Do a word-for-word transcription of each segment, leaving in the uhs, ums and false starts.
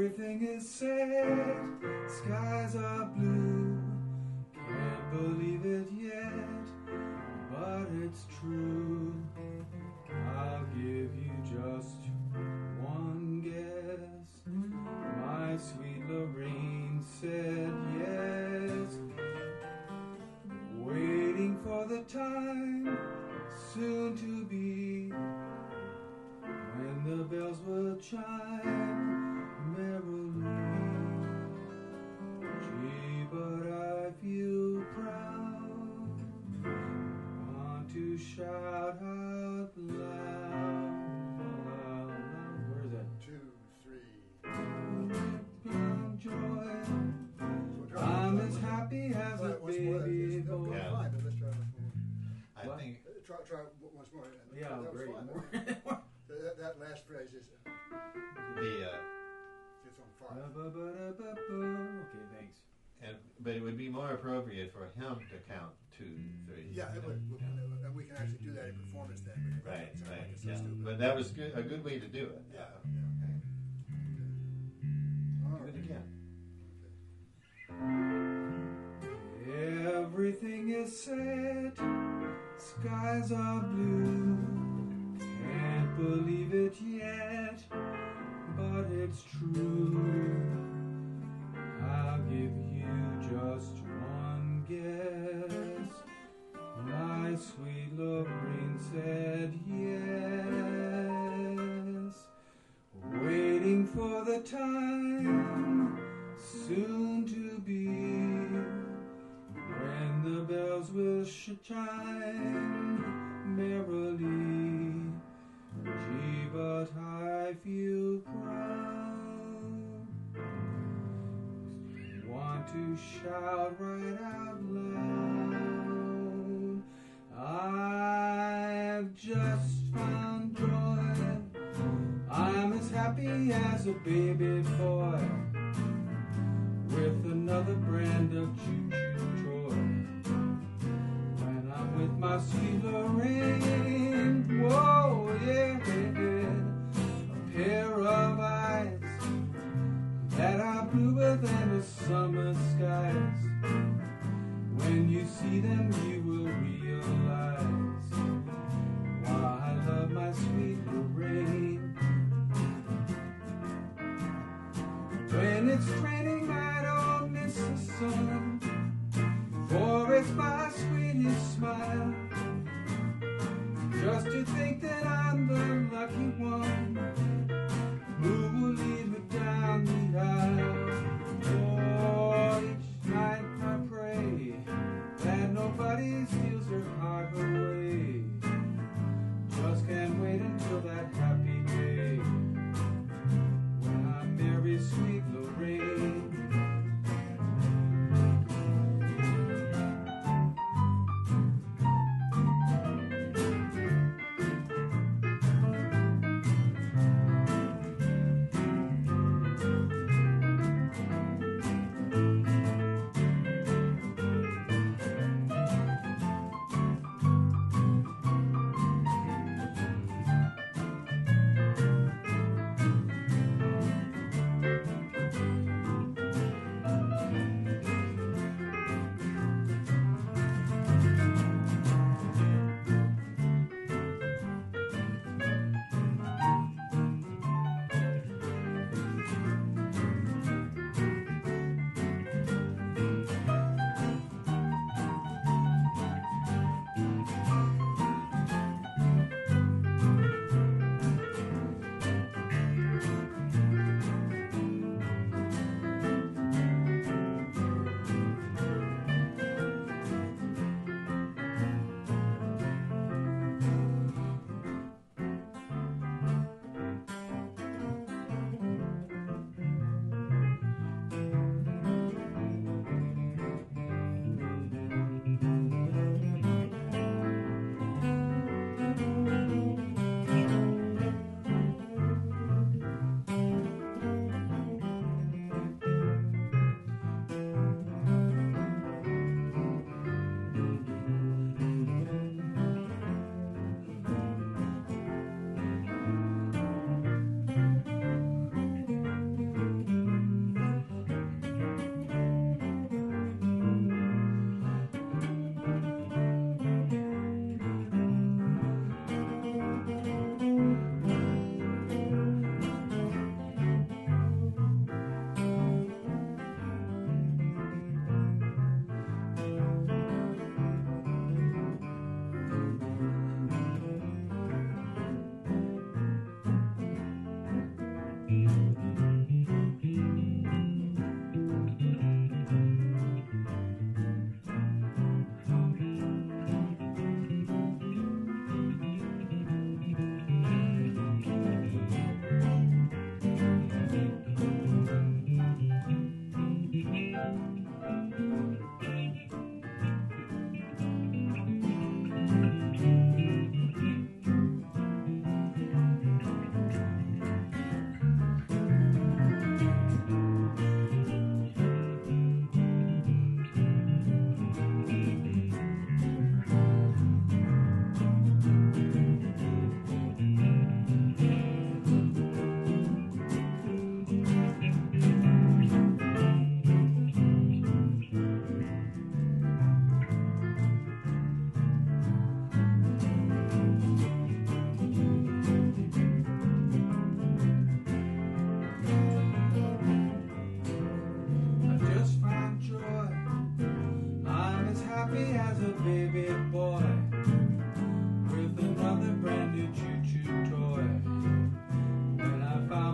Everything is sad, skies are blue. Can't believe it yet, but it's true. I'll give you just one guess. My sweet Lorraine said yes. Waiting for the time soon to be when the bells will chime merrily. Gee, but I feel proud, want to shout out loud, loud, loud. Where is that? Two, three. Beyond joy, I'm as happy as a baby boy. Yeah. Fine, but let's try once more. I What? think Uh, Try, try once more. Yeah, that was great. fine. That, that last phrase is uh, the uh, it's on fire. Ba-ba-ba-da-ba-ba. Okay, thanks. and but it would be more appropriate for him to count two, three. Yeah, it would. We- And we can actually do that in performance then. but it Right, doesn't sound like right. it's so Yeah. stupid. But that was good, a good way to do it. Yeah, Uh, yeah. okay. All Do right. it again. Everything is sad, skies are blue. Can't believe it yet, but it's true. I'll give you just one guess. My sweet Lorraine said yes. Waiting for the time soon to be when the bells will chime merrily. Gee, but I feel proud, want to shout right out loud. I've just found joy, I'm as happy as a baby boy with another brand of choo-choo joy. When I'm with my sweet Lorraine, whoa, yeah, a pair of eyes that are bluer than the summer skies. When you see them, you will realize why I love my sweet Lorraine. When it's raining, I don't miss the sun, for it's my sweetest smile. Just to think that I'm the lucky one who will lead me down the aisle. Oh, each night I pray that nobody steals her heart away. Just can't wait until that happy day when I marry sweet Lorraine.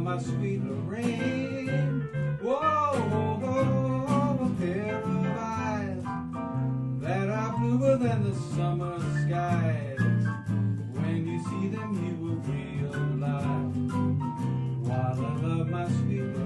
my sweet Lorraine. Whoa, whoa, whoa, a pair of eyes that are bluer than the summer skies. When you see them, you will realize why I love my sweet Lorraine.